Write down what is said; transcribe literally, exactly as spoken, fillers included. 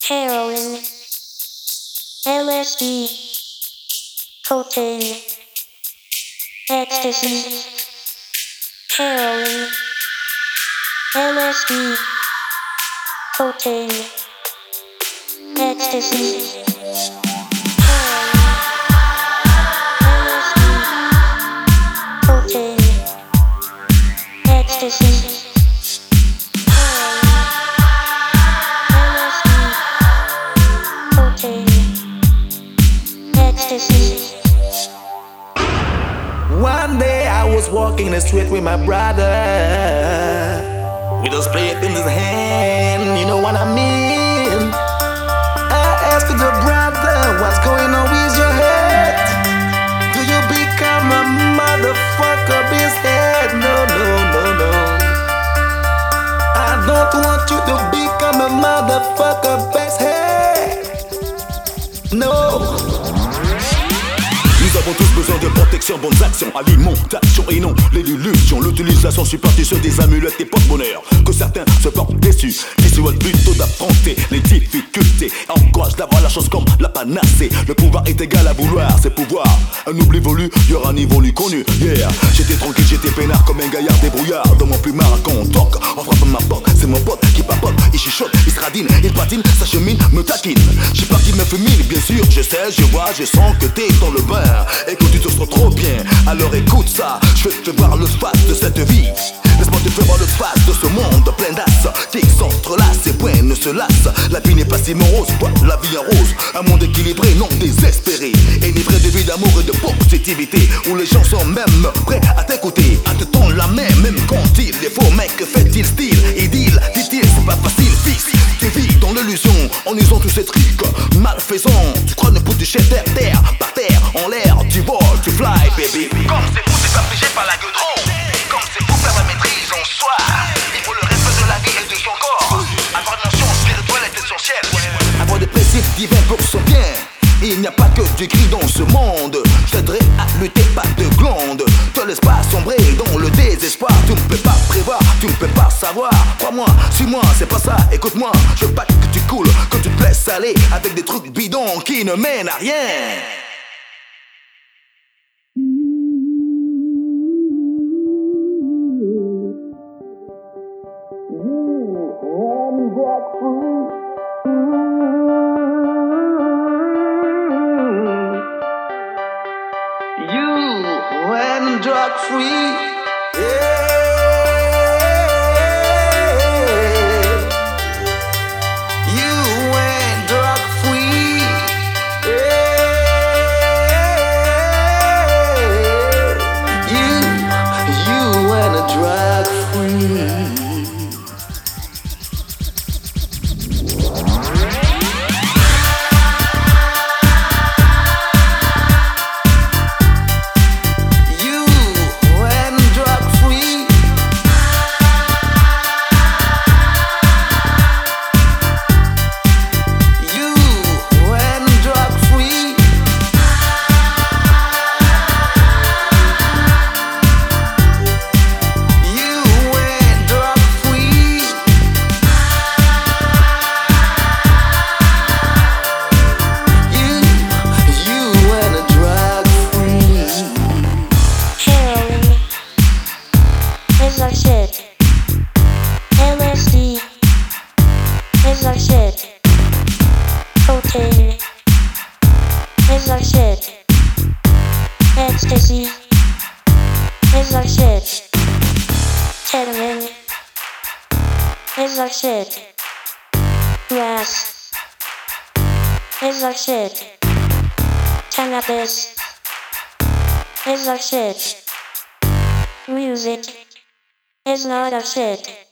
heroin, L S D, cocaine, ecstasy, heroin, L S D, cocaine, ecstasy. One day I was walking the street with my brother, with a split in his hand, you know what I mean. I asked the brother, what's going on with your head? Do you become a motherfucker bishead? No, no, no, no. I don't want you to become a motherfucker bishead. No. Nous avons tous besoin de protection, bonnes actions, alimentation et non l'illusion. L'utilisation superstitieuse sur des amulettes et porte-bonheur. Que certains se portent déçus, qui se veulent plutôt d'affronter les difficultés. Encourage d'avoir la chance comme la panacée. Le pouvoir est égal à vouloir, c'est pouvoir. Un oubli volu, y'aura un évolu connu. Yeah, j'étais tranquille, j'étais peinard comme un gaillard débrouillard. Dans mon plumard quand on toque, on frappe ma porte. C'est mon pote qui papote, il chuchote, il se radine, il patine, sa chemine, me taquine. J'sais pas qui me fumine, bien sûr, je sais, je vois, je sens que t'es dans le bain. Et que tu te sens trop bien, alors écoute ça. Je vais te voir le face de cette vie. Laisse-moi te faire voir le face de ce monde plein d'as qui s'entrelace et point ne se lasse. La vie n'est pas si morose, pas la vie en rose. Un monde équilibré, non désespéré. Enivré de vie, d'amour et de positivité. Où les gens sont même prêts à t'écouter, à te tendre la main, même quand il est faux. Mec, que fait-il style? Idylle, dit-il, c'est pas facile, fils. Tu vis dans l'illusion, en usant tous ces trucs malfaisants. Tu crois ne pousser chez terre, terre, par terre, en l'air. Tu voles, tu fly, baby. Comme c'est fou, c'est affligé par la gueule trop. Comme c'est fou, faire la maîtrise en soi. Il faut le respect de la vie et de son corps. Avoir une notion spirituelle est essentielle. Avoir des principes divins pour son bien. Il n'y a pas que du gris dans ce monde. Je t'aiderai à lutter, pas de glande. Te laisse pas sombrer dans le désespoir. Tu ne peux pas prévoir, tu ne peux pas savoir. Crois-moi, suis-moi, c'est pas ça, écoute-moi. Je veux pas que tu coules, que tu te laisses aller avec des trucs bidons qui ne mènent à rien. Drug free, yeah. You went drug free, yeah. You, you went drug free. L S D is our shit. Cocaine is our shit. Ecstasy is our shit. Ketamine is our shit. Grass is our shit. Cannabis is our shit. Music is not our shit.